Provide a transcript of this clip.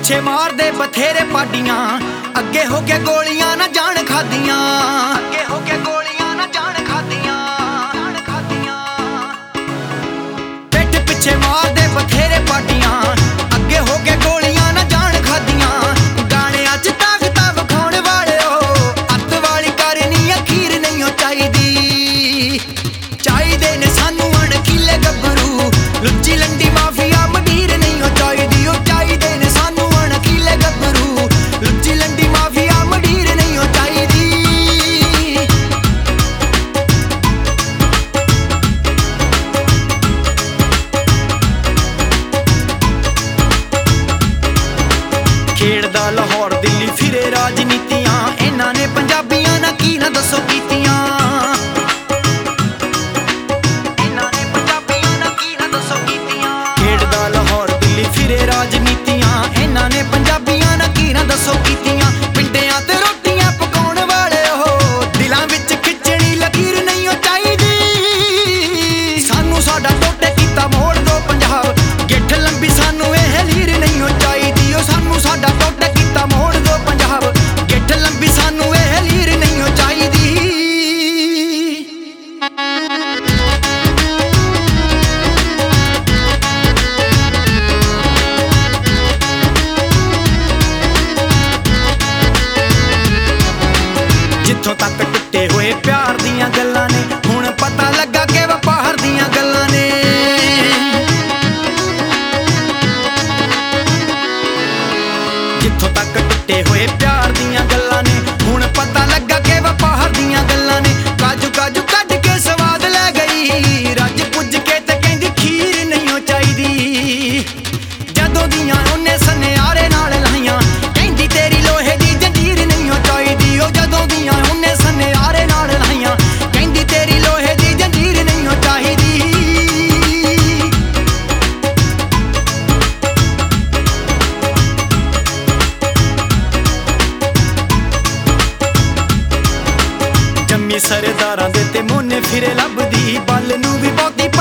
ਪਿੱਛੇ ਮਾਰਦੇ ਬਥੇਰੇ ਪਾਡੀਆਂ, ਅੱਗੇ ਹੋ ਕੇ ਗੋਲੀਆਂ ਨਾ ਜਾਣ ਖਾਦੀਆਂ, ਅੱਗੇ ਹੋ ਕੇ ਗੋਲੀਆਂ ਨਾ ਜਾਣ ਖਾਦੀਆਂ, ਪਿੱਠ ਪਿੱਛੇ ਮਾਰਦੇ ਬਥੇਰੇ ਪਾਡੀਆਂ, ਅੱਗੇ ਹੋ ਕੇ ਗੋਲੀਆਂ ਨਾ ਜਾਣ ਖਾਦੀਆਂ। ਗਾਣਿਆਂ 'ਚ ਤਾਕਤਾਂ ਵਿਖਾਉਣ ਵਾਲਿਓ, ਅੱਤ ਵਾਲੀ ਕਰਨੀ ਅਖੀਰ ਨਹੀਂ ਹੋ ਚਾਹੀਦੀ। ਚਾਹੀਦੇ ਨੇ ਸਾਨੂੰ ਅਣਖੀਲੇ ਗੱਭਰੂ, ਲੁੱਚੀ ਲੰਡੀ ਮਾਫੀਆ ਮੰਡੀਰ ਨਹੀਂ ਹੋ ਚਾਹੀਦੀ। ਉਹ ਚਾਹੀਦੇ ਨੇ ਸਾਨੂੰ ਅਣਖੀਲੇ ਗੱਭਰੂ, ਲੁੱਚੀ ਲੰਡੀ ਮਾਫੀਆ ਮੰਡੀਰ ਨਹੀਂ ਹੋ ਚਾਹੀਦੀ। ਖੇਡਦਾ ਲਾਹੌਰ ਦਿੱਲੀ ਫਿਰੇ ਰਾਜਨੀਤੀਆਂ, ਇਹਨਾਂ ਨੇ ਪੰਜਾਬੀਆਂ ਨਾਲ ਕੀ ਨਾ ਦੱਸੋ ਕੀਤੀਆਂ। ਖੇਡਦਾ ਲਾਹੌਰ ਦਿੱਲੀ ਫਿਰੇ ਰਾਜਨੀਤੀਆਂ, ਇਹਨਾਂ ਨੇ ਪੰਜਾਬੀਆਂ ਨਾਲ ਕੀ ਨਾ ਦੱਸੋ ਕੀਤੀਆਂ। ਪਿੰਡਿਆਂ ਤੇ ਰੋਟੀਆਂ ਪਕਾਉਣ ਵਾਲੇ ਉਹ, ਦਿਲਾਂ ਵਿੱਚ ਖਿੱਚਣੀ ਲਕੀਰ ਨਹੀਂ ਹੋ ਚਾਹੀਦੀ। ਸਾਨੂੰ ਸਾਡਾ ਟੋਟੇ ਕੀਤਾ ਮੋੜ ਦੋ ਪੰਜਾਬ, ਗਿੱਠ ਲੰਬੀ ਸਾਨੂੰ ਇਹ ਲੀਰ ਨਹੀਂ ਹੋ ਚਾਹੀਦੀ। ਉਹ ਸਾਨੂੰ ਸਾਡਾ ਟੋਟੇ ਕੀਤਾ ਮੋੜ ਦੋ ਪੰਜਾਬ, ਗਿੱਠ ਲੰਬੀ ਸਾਨੂੰ ਇਹ ਲੀਰ ਨਹੀਂ ਹੋ ਚਾਹੀਦੀ। ਜਿੱਥੋਂ ਤੱਕ ਟੁੱਟੇ ਹੋਏ ਪਿਆਰ ਦੀਆਂ ਗੱਲਾਂ ਨੇ, ਹੁਣ ਪਤਾ ਲੱਗਾ ਕਿ ਵਪਾਰ ਦੀਆਂ ਗੱਲਾਂ ਨੇ। ਜਿੱਥੋਂ ਤੱਕ ਟੁੱਟੇ ਹੋਏ ਪਿਆਰ ਦੀਆਂ ਗੱਲਾਂ ਨੇ, ਹੁਣ ਪਤਾ ਲੱਗਾ ਕਿ ਵਪਾਰ ਦੀਆਂ ਗੱਲਾਂ ਨੇ। ਕਾਜੂ ਕਾਜੂ ਕੱਢ ਕੇ ਸਵਾਦ ਲੈ ਗਈ, ਰੱਜ ਪੁੱਜ ਕੇ ਤੇ ਕਹਿੰਦੀ ਖੀਰ ਨਹੀਂ ਹੋ ਚਾਹੀਦੀ। ਜਦੋਂ ਦੀਆਂ ਉਹਨੇ ਸੁਨਿਆਰੇ ਨਾਲ ਲਾਈਆਂ, ਕਹਿੰਦੀ ਤੇਰੀ ਲੋਹੇ ਦੀ ਜੰਜੀਰ ਨਹੀਂ ਹੋ ਚਾਹੀਦੀ। ਉਹ ਜਦੋਂ ਦੀਆਂ ਉਹਨੇ ਸੁਨਿਆਰੇ ਨਾਲ ਲਾਈਆਂ, ਕਹਿੰਦੀ ਤੇਰੀ ਲੋਹੇ ਦੀ ਜੰਜੀਰ ਨਹੀਂ ਹੋ ਚਾਹੀਦੀ। ਜੰਮੀ ਸਰਦਾਰਾਂ ਦੇ ਤੇ ਮੋਨੇ ਫਿਰੇ ਲੱਭਦੀ, ਬਲ ਨੂੰ ਵੀ ਬਹੁਤੀ